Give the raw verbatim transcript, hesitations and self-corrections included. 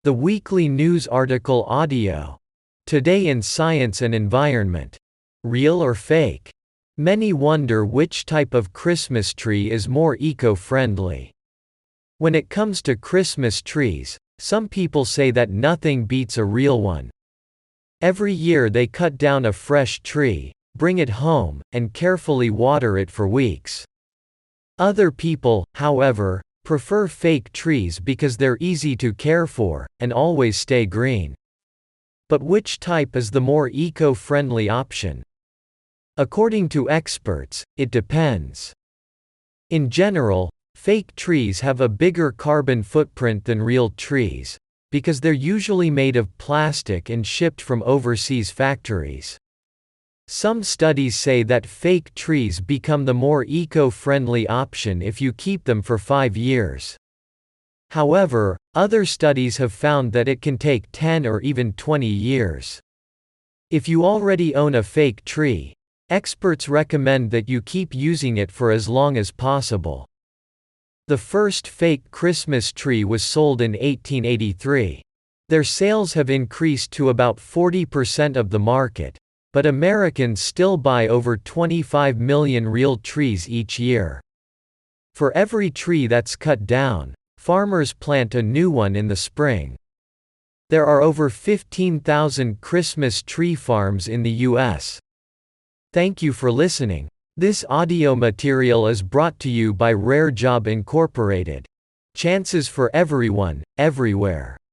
The weekly news article audio. Today in Science and Environment. Real or fake? Many wonder which type of Christmas tree is more eco-friendly. When it comes to Christmas trees, some people say that nothing beats a real one. Every year they cut down a fresh tree, bring it home, and carefully water it for weeks. Other people, however, prefer fake trees because they're easy to care for, and always stay green. But which type is the more eco-friendly option? According to experts, it depends. In general, fake trees have a bigger carbon footprint than real trees, because they're usually made of plastic and shipped from overseas factories. Some studies say that fake trees become the more eco-friendly option if you keep them for five years. However, other studies have found that it can take ten or even twenty years. If you already own a fake tree, experts recommend that you keep using it for as long as possible. The first fake Christmas tree was sold in eighteen eighty-three. Their sales have increased to about forty percent of the market. But Americans still buy over twenty-five million real trees each year. For every tree that's cut down, farmers plant a new one in the spring. There are over fifteen thousand Christmas tree farms in the U S. Thank you for listening. This audio material is brought to you by Rare Job Incorporated. Chances for everyone, everywhere.